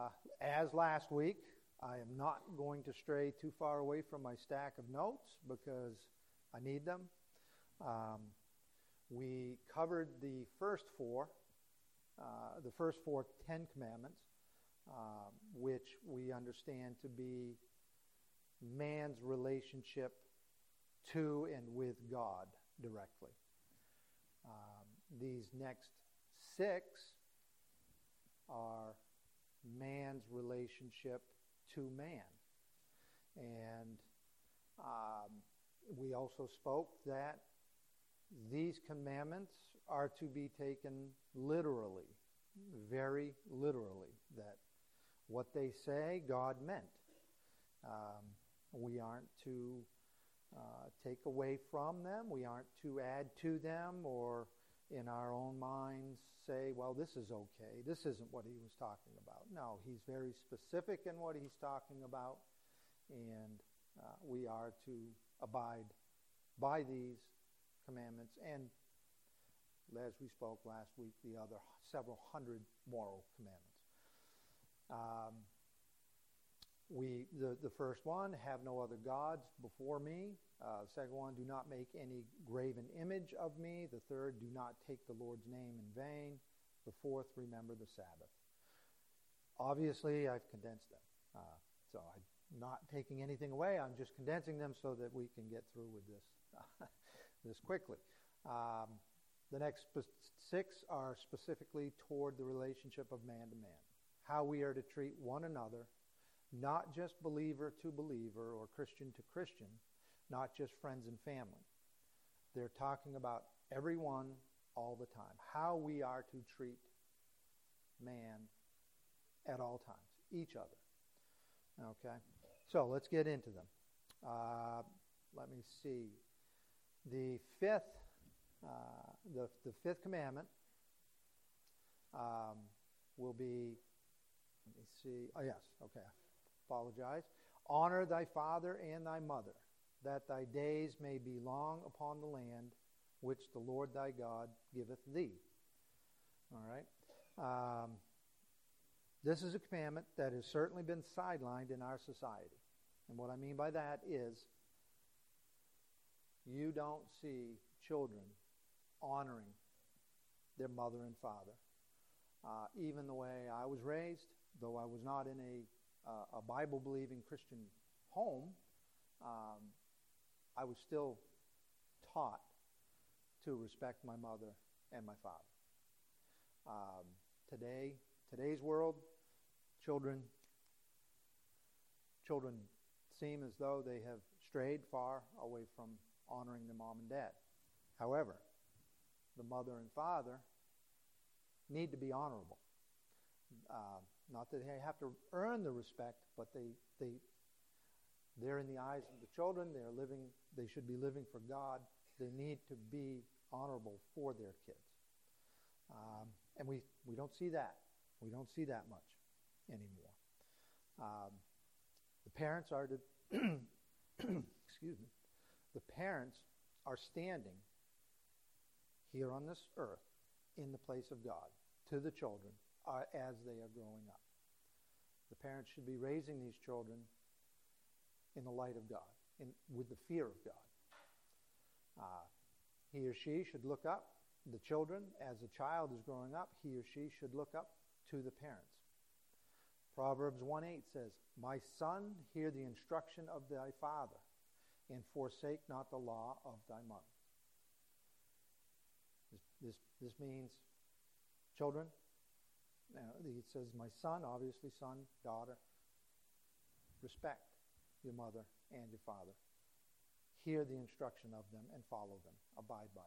As last week, I am not going to stray too far away from my stack of notes because I need them. We covered the first four Ten Commandments, which we understand to be man's relationship to and with God directly. These next 6 are man's relationship to man. And we also spoke that these commandments are to be taken literally, very literally, that what they say, God meant. We aren't to take away from them. We aren't to add to them or in our own minds say, well, this is okay. This isn't what he was talking about. No, he's very specific in what he's talking about, and we are to abide by these commandments and, as we spoke last week, the other several hundred moral commandments. The first one, have no other gods before me. The second one, do not make any graven image of me. The third, do not take the Lord's name in vain. The fourth, remember the Sabbath. Obviously, I've condensed them. So I'm not taking anything away. I'm just condensing them so that we can get through with this this quickly. The next 6 are specifically toward the relationship of man to man. How we are to treat one another, not just believer to believer or Christian to Christian, not just friends and family. They're talking about everyone all the time. How we are to treat man at all times, each other. Okay? So let's get into them. Let me see. The fifth commandment will be, let me see. Oh, yes. Okay. Apologize. Honor thy father and thy mother, that thy days may be long upon the land which the Lord thy God giveth thee. All right. This is a commandment that has certainly been sidelined in our society. And what I mean by that is you don't see children honoring their mother and father. Even the way I was raised, though I was not in a Bible-believing Christian home, I was still taught to respect my mother and my father. Today's world, children seem as though they have strayed far away from honoring their mom and dad. However, the mother and father need to be honorable. Not that they have to earn the respect, but they're in the eyes of the children. They should be living for God. They need to be honorable for their kids. And we don't see that. We don't see that much anymore. The parents are to excuse me. The parents are standing here on this earth in the place of God to the children as they are growing up. The parents should be raising these children in the light of God, with the fear of God. He or she should look up. The children, as a child is growing up, he or she should look up to the parents. Proverbs 1:8 says, my son, hear the instruction of thy father, and forsake not the law of thy mother. This means, children, it says, my son, obviously son, daughter, respect your mother and your father. Hear the instruction of them and follow them. Abide by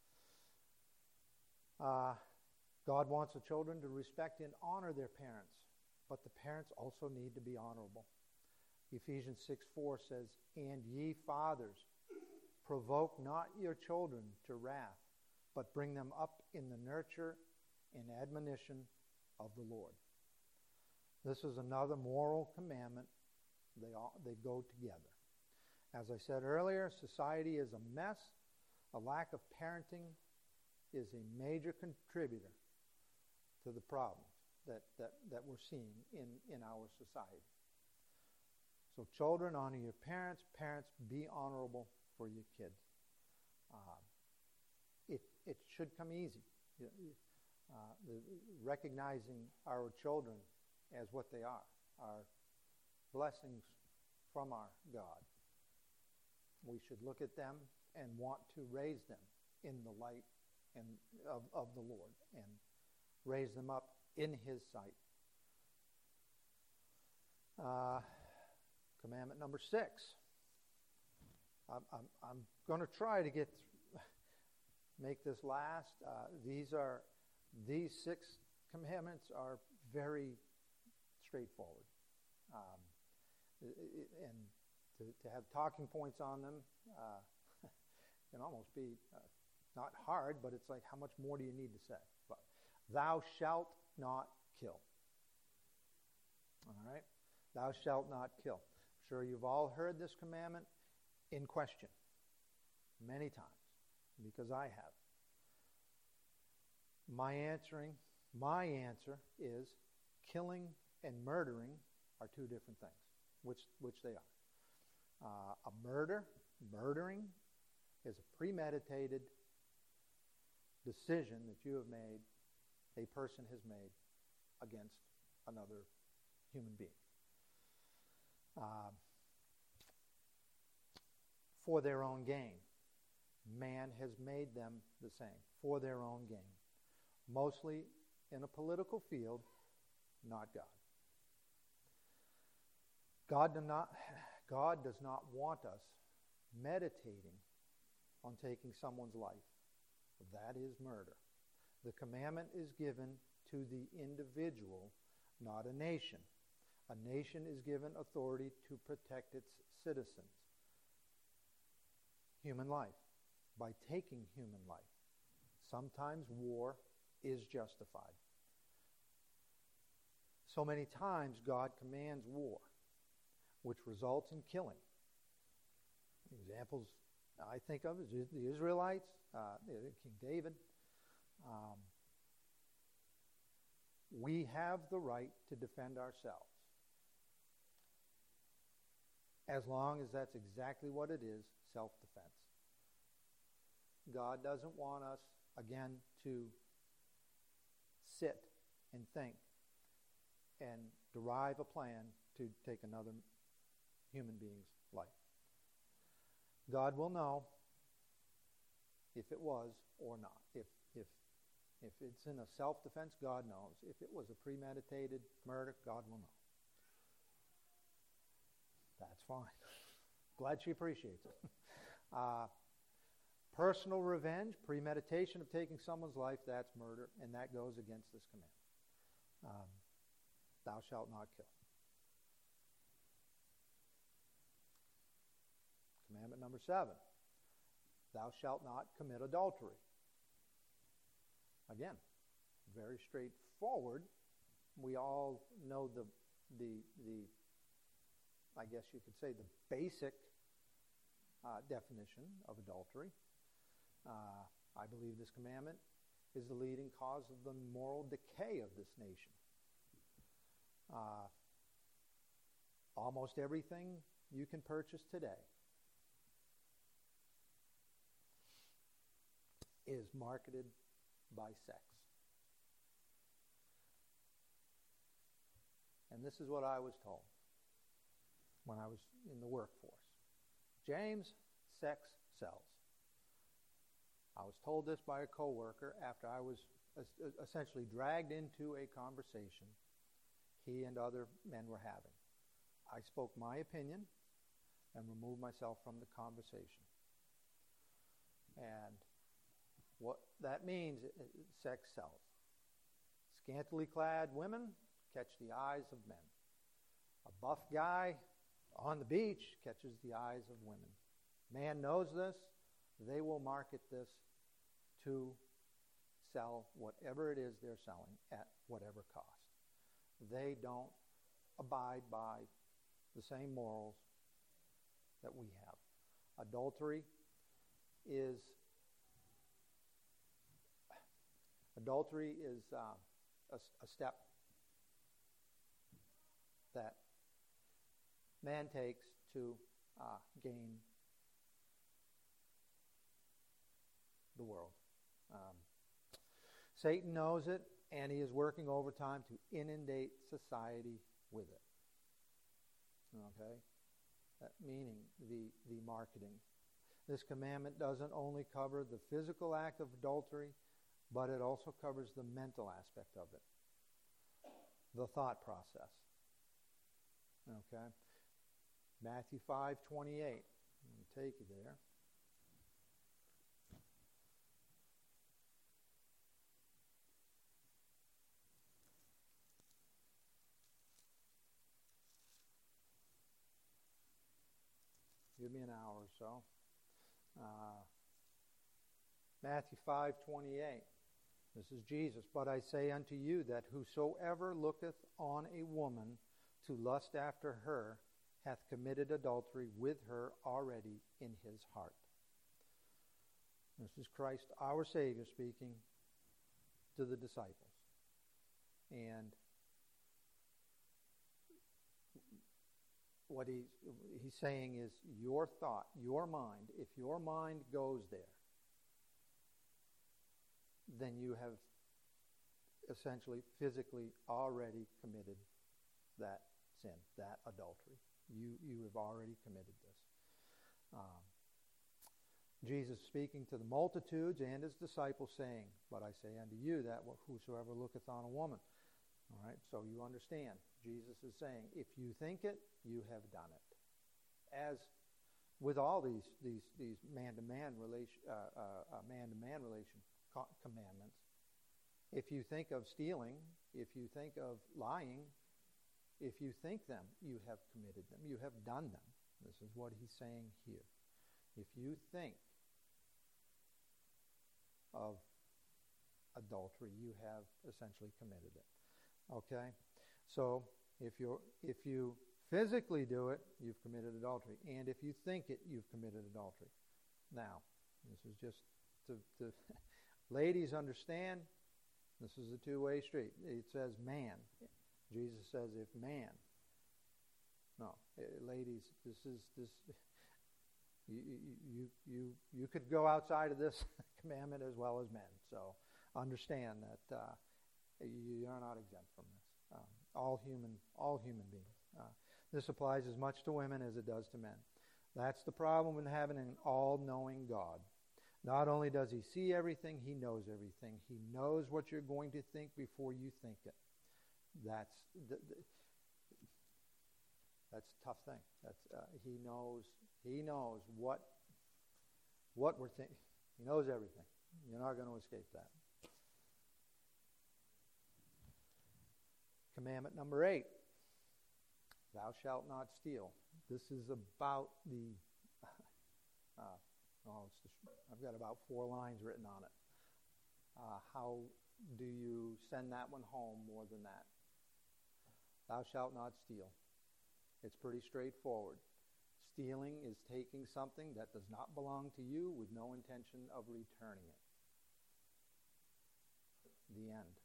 them. God wants the children to respect and honor their parents, but the parents also need to be honorable. Ephesians 6:4 says, and ye fathers, provoke not your children to wrath, but bring them up in the nurture and admonition of the Lord. This is another moral commandment. They go together. As I said earlier, society is a mess. A lack of parenting is a major contributor to the problems that we're seeing in our society. So children, honor your parents. Parents, be honorable for your kids. It should come easy. Recognizing our children as what they are blessings from our God. We should look at them and want to raise them in the light of the Lord and raise them up in His sight. Commandment number 6. I'm going to try to make this last. These 6 commandments are very straightforward, and to have talking points on them can almost be not hard, but it's like, how much more do you need to say? But, thou shalt not kill. All right? Thou shalt not kill. I'm sure you've all heard this commandment in question many times, because I have. My answer is killing and murdering are 2 different things, which they are. Murdering is a premeditated decision that you have made, a person has made against another human being. For their own gain. Man has made them the same, for their own gain. Mostly in a political field, not God. God does not want us meditating on taking someone's life. That is murder. The commandment is given to the individual, not a nation. A nation is given authority to protect its citizens. Human life, by taking human life. Sometimes war is justified. So many times God commands war, which results in killing. Examples I think of is the Israelites, King David. We have the right to defend ourselves, as long as that's exactly what it is, self-defense. God doesn't want us, again, to sit and think and derive a plan to take another human being's life. God will know if it was or not. If it's in a self-defense, God knows. If it was a premeditated murder, God will know. That's fine. Glad she appreciates it. Personal revenge, premeditation of taking someone's life, that's murder, and that goes against this command. Thou shalt not kill. Commandment number 7. Thou shalt not commit adultery. Again, very straightforward. We all know the I guess you could say the basic definition of adultery. I believe this commandment is the leading cause of the moral decay of this nation. Almost everything you can purchase today is marketed by sex. And this is what I was told when I was in the workforce. James, sex sells. I was told this by a coworker after I was essentially dragged into a conversation he and other men were having. I spoke my opinion and removed myself from the conversation. And what that means, sex sells. Scantily clad women catch the eyes of men. A buff guy on the beach catches the eyes of women. Man knows this. They will market this to sell whatever it is they're selling at whatever cost. They don't abide by the same morals that we have. Adultery is a step that man takes to gain the world. Satan knows it, and he is working overtime to inundate society with it. Okay? Meaning the marketing. This commandment doesn't only cover the physical act of adultery, but it also covers the mental aspect of it. The thought process. Okay? Matthew 5:28. Let me take you there. Give me an hour or so. Matthew 5:28. This is Jesus. But I say unto you that whosoever looketh on a woman to lust after her hath committed adultery with her already in his heart. This is Christ, our Savior, speaking to the disciples. And what he's saying is your thought, your mind, if your mind goes there, then you have essentially physically already committed that sin, that adultery. You have already committed this. Jesus speaking to the multitudes and his disciples saying, but I say unto you that whosoever looketh on a woman. All right, so you understand. Jesus is saying, if you think it, you have done it. As with all these man-to-man relation commandments, if you think of stealing, if you think of lying, if you think them, you have committed them. You have done them. This is what he's saying here. If you think of adultery, you have essentially committed it. Okay? So if you physically do it, you've committed adultery. And if you think it, you've committed adultery. Now, this is just to ladies understand, this is a two-way street. It says man. Jesus says if man. No, ladies, you could go outside of this commandment as well as men. So understand that you are not exempt from this. All human beings. This applies as much to women as it does to men. That's the problem in having an all-knowing God. Not only does he see everything, he knows everything. He knows what you're going to think before you think it. That's a tough thing. He knows what we're thinking. He knows everything. You're not going to escape that. Commandment number 8. Thou shalt not steal. This is about the I've got about 4 lines written on it. How do you send that one home more than that? Thou shalt not steal. It's pretty straightforward. Stealing is taking something that does not belong to you with no intention of returning it. The end.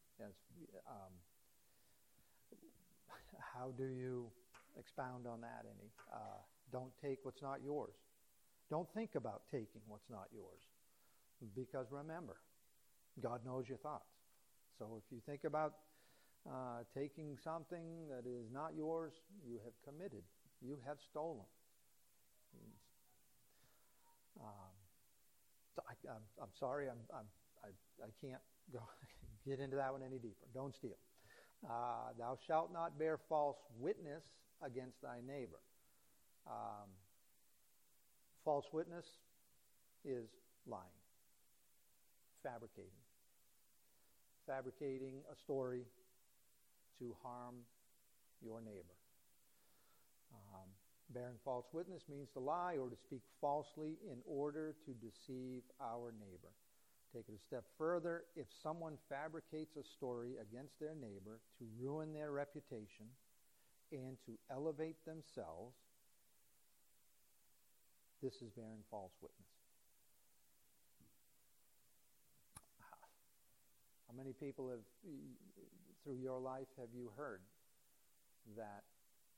How do you expound on that any? Don't take what's not yours. Don't think about taking what's not yours. Because remember, God knows your thoughts. So if you think about taking something that is not yours, you have committed. You have stolen. I'm sorry, I can't go get into that one any deeper. Don't steal. Thou shalt not bear false witness against thy neighbor. False witness is lying, fabricating a story to harm your neighbor. Bearing false witness means to lie or to speak falsely in order to deceive our neighbor. Take it a step further. If someone fabricates a story against their neighbor to ruin their reputation and to elevate themselves, this is bearing false witness. How many people have, through your life, have you heard that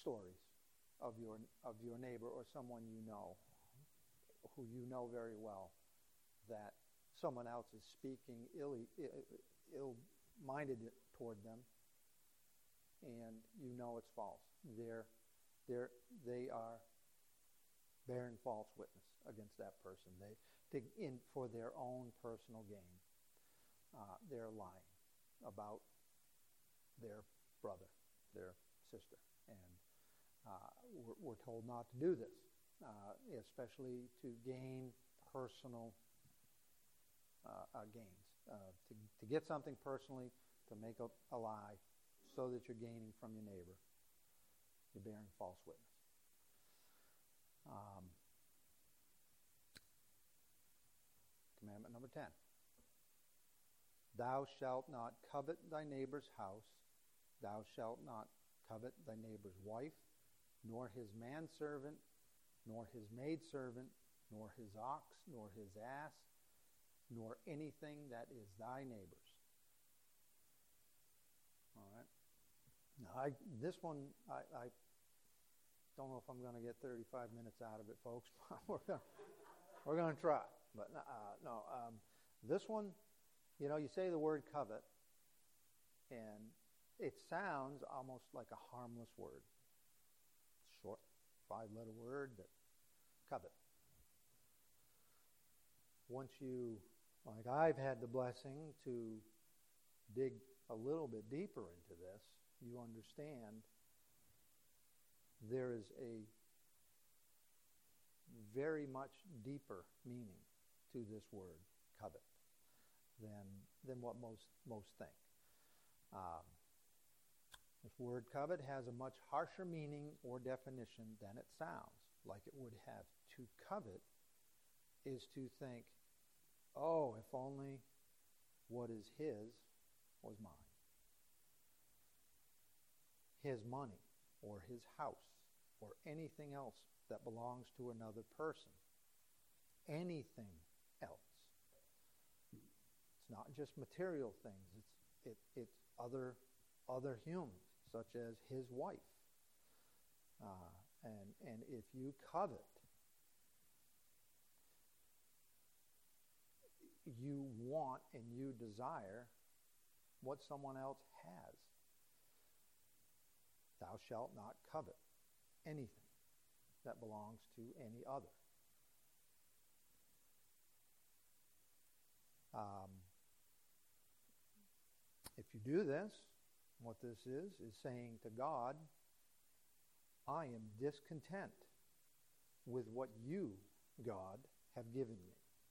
stories of your neighbor or someone you know, who you know very well, that someone else is speaking ill-minded toward them, and you know it's false. They are bearing false witness against that person. For their own personal gain, they're lying about their brother, their sister, and we're told not to do this, especially to gain personal gains, to get something personally, to make a lie, so that you're gaining from your neighbor. You're bearing false witness. Commandment number 10. Thou shalt not covet thy neighbor's house. Thou shalt not covet thy neighbor's wife, nor his manservant, nor his maidservant, nor his ox, nor his ass, nor anything that is thy neighbor's. All right. Now, this one, I don't know if I'm going to get 35 minutes out of it, folks. We're going to try. But no, this one, you say the word covet, and it sounds almost like a harmless word. Short, 5-letter word, that covet. Once you, like I've had the blessing to dig a little bit deeper into this, you understand there is a very much deeper meaning to this word, covet, than what most think. This word covet has a much harsher meaning or definition than it sounds like it would have. To covet is to think, oh, if only what is his was mine. His money or his house or anything else that belongs to another person. Anything else. It's not just material things. It's other humans, such as his wife. And if you covet, you want and you desire what someone else has. Thou shalt not covet anything that belongs to any other. If you do this, what this is saying to God, I am discontent with what you, God, have given me.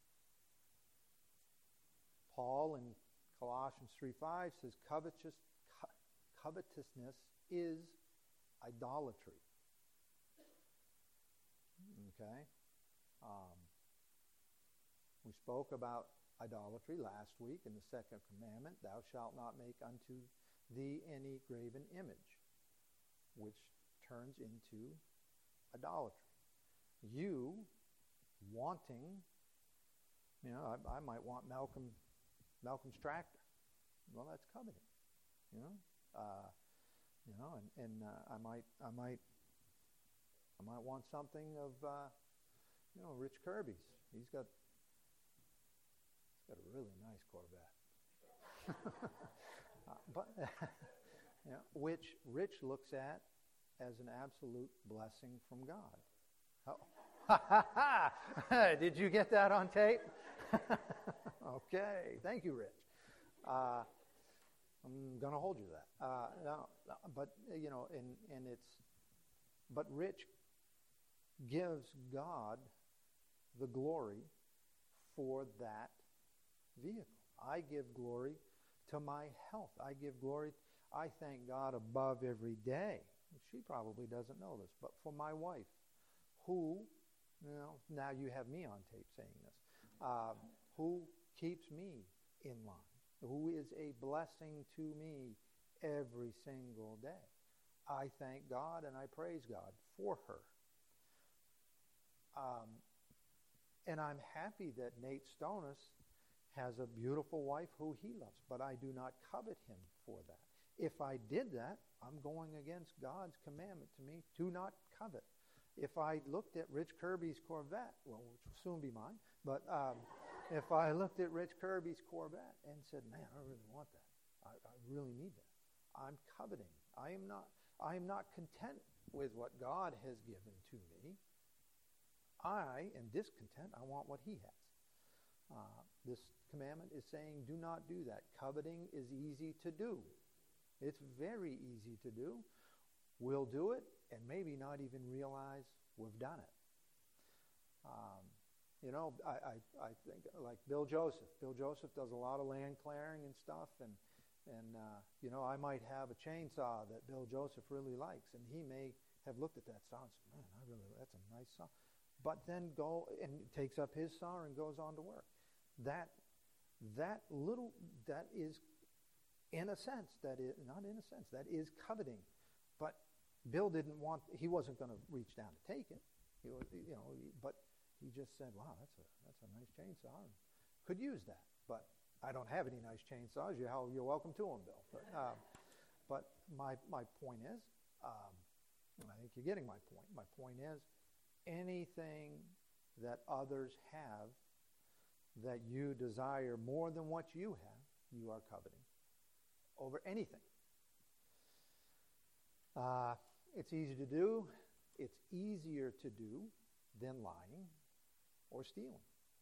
Paul in Colossians 3:5 says, covetousness is idolatry. Okay? We spoke about idolatry last week in the second commandment. Thou shalt not make unto thee any graven image, which turns into idolatry. You wanting, I might want Malcolm's tractor. Well, that's coveting. I might want something of Rich Kirby's. He's got a really nice Corvette. But which Rich looks at as an absolute blessing from God. Oh. Did you get that on tape? Okay, thank you, Rich. I'm going to hold you to that. No, but but Rich gives God the glory for that vehicle. I give glory to my health. I thank God above every day. She probably doesn't know this, but for my wife, who, now you have me on tape saying this, who keeps me in line, who is a blessing to me every single day. I thank God and I praise God for her. And I'm happy that Nate Stonis has a beautiful wife who he loves, but I do not covet him for that. If I did that, I'm going against God's commandment to me to not covet. If I looked at Rich Kirby's Corvette, well, which will soon be mine, but if I looked at Rich Kirby's Corvette and said, man, I really want that. I really need that. I'm coveting. I am not content with what God has given to me. I am discontent. I want what he has. This commandment is saying, do not do that. Coveting is easy to do. It's very easy to do. We'll do it and maybe not even realize we've done it. I think like Bill Joseph. Bill Joseph does a lot of land clearing and stuff, and I might have a chainsaw that Bill Joseph really likes, and he may have looked at that saw and said, man, that's a nice saw. But then go and takes up his saw and goes on to work. That is, in a sense, that is coveting. But Bill he wasn't going to reach down to take it. But he just said, wow, that's a nice chainsaw. And could use that. But I don't have any nice chainsaws. You're welcome to them, Bill. But my point is, I think you're getting my point. My point is, anything that others have that you desire more than what you have, you are coveting over anything. It's easy to do. It's easier to do than lying or stealing.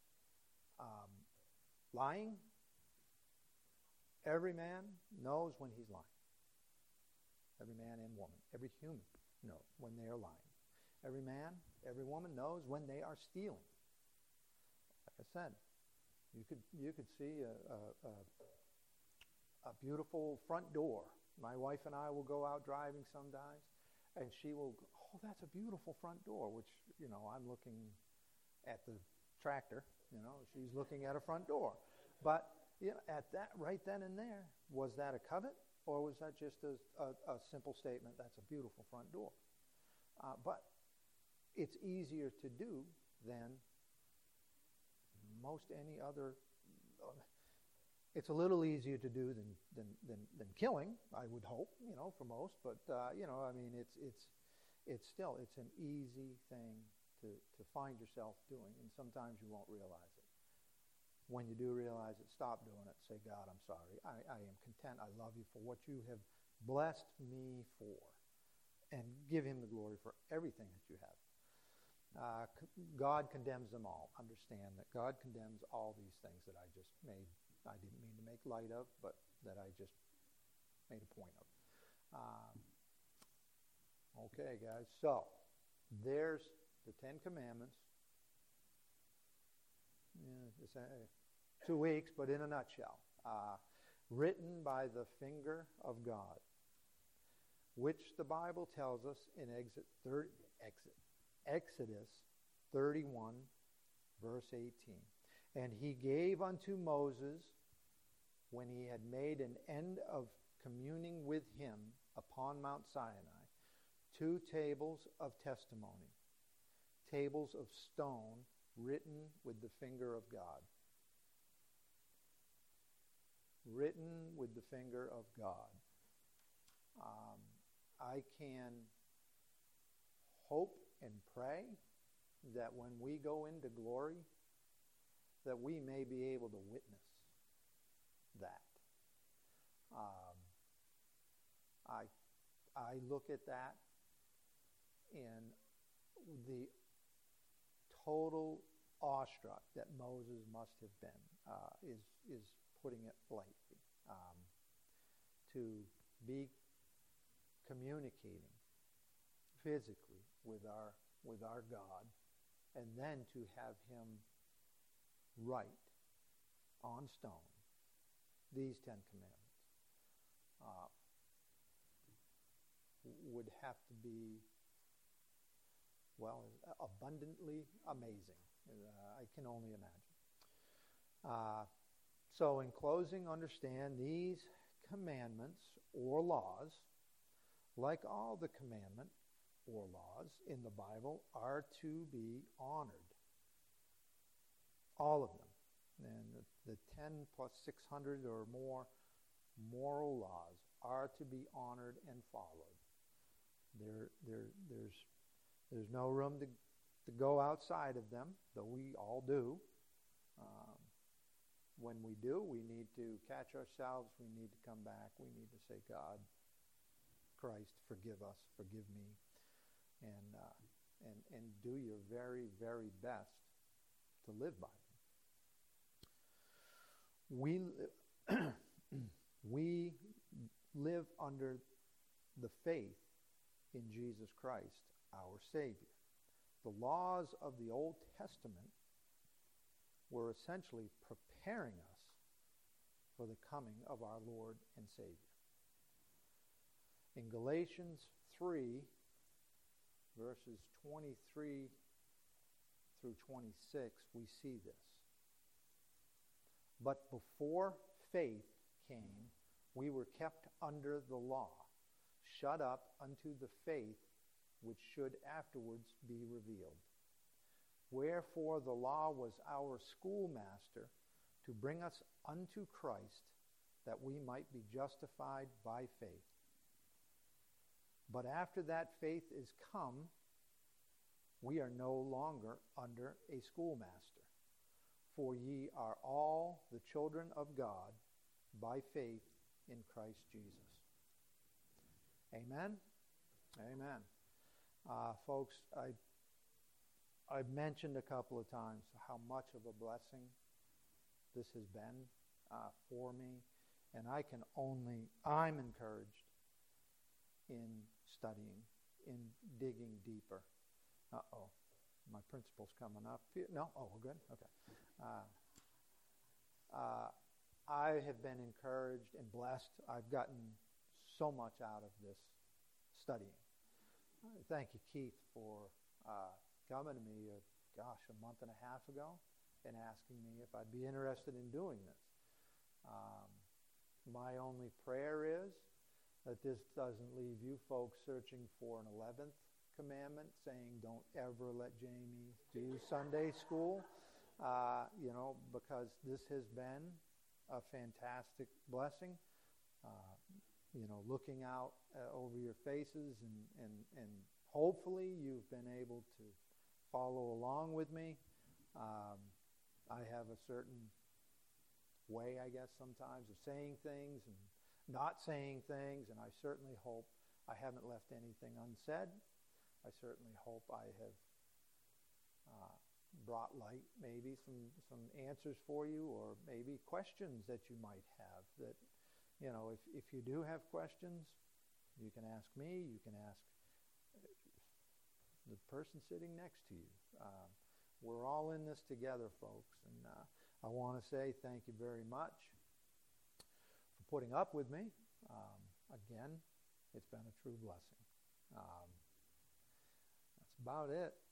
Lying, every man knows when he's lying. Every man and woman, every human knows when they are lying. Every man, every woman knows when they are stealing. Like I said, you could see a beautiful front door. My wife and I will go out driving sometimes, and she will go, oh, that's a beautiful front door, which, I'm looking at the tractor, she's looking at a front door. But at that, right then and there, was that a covet, or was that just a simple statement, that's a beautiful front door? But it's easier to do than most any other. It's a little easier to do than killing, I would hope, for most. But it's still an easy thing to find yourself doing, and sometimes you won't realize it. When you do realize it, stop doing it. Say, God, I'm sorry. I am content. I love you for what you have blessed me for, and give him the glory for everything that you have. God condemns them all. Understand that God condemns all these things that I just made. I didn't mean to make light of, but that I just made a point of. Okay, guys. So there's the Ten Commandments. It's 2 weeks, but in a nutshell. Written by the finger of God, which the Bible tells us in Exodus 31, verse 18. And he gave unto Moses, when he had made an end of communing with him upon Mount Sinai, 2 tables of testimony, tables of stone written with the finger of God. Written with the finger of God. I can hope and pray that when we go into glory, that we may be able to witness that. I look at that in the total awestruck that Moses must have been, is putting it lightly. To be communicating physically with our God, and then to have him write on stone these 10 commandments would have to be, abundantly amazing. I can only imagine. So in closing, understand these commandments or laws, like all the commandment or laws in the Bible, are to be honored. All of them. And the 10 plus 600 or more moral laws are to be honored and followed. There's no room to go outside of them, though we all do. When we do, we need to catch ourselves. We need to come back. We need to say, God, Christ, forgive us, forgive me, and do your very, very best to live by them. We live under the faith in Jesus Christ, our Savior. The laws of the Old Testament were essentially preparing us for the coming of our Lord and Savior. In Galatians 3, verses 23 through 26, we see this. But before faith came, we were kept under the law, shut up unto the faith which should afterwards be revealed. Wherefore the law was our schoolmaster to bring us unto Christ, that we might be justified by faith. But after that faith is come, we are no longer under a schoolmaster. For ye are all the children of God by faith in Christ Jesus. Amen? Amen. Folks, I've mentioned a couple of times how much of a blessing this has been for me, and I'm encouraged in studying, in digging deeper. My principal's coming up. No? Oh, we're good? Okay. I have been encouraged and blessed. I've gotten so much out of this studying. Thank you, Keith, for coming to me, a month and a half ago and asking me if I'd be interested in doing this. My only prayer is that this doesn't leave you folks searching for an 11th commandment, saying don't ever let Jamie do Sunday school, because this has been a fantastic blessing. Looking out over your faces, and hopefully you've been able to follow along with me. I have a certain way, I guess, sometimes of saying things and not saying things, and I certainly hope I haven't left anything unsaid. I certainly hope I have brought light, maybe some answers for you, or maybe questions that you might have that, if you do have questions, you can ask me, you can ask the person sitting next to you. We're all in this together, folks, and I want to say thank you very much for putting up with me. Again, it's been a true blessing. That's about it.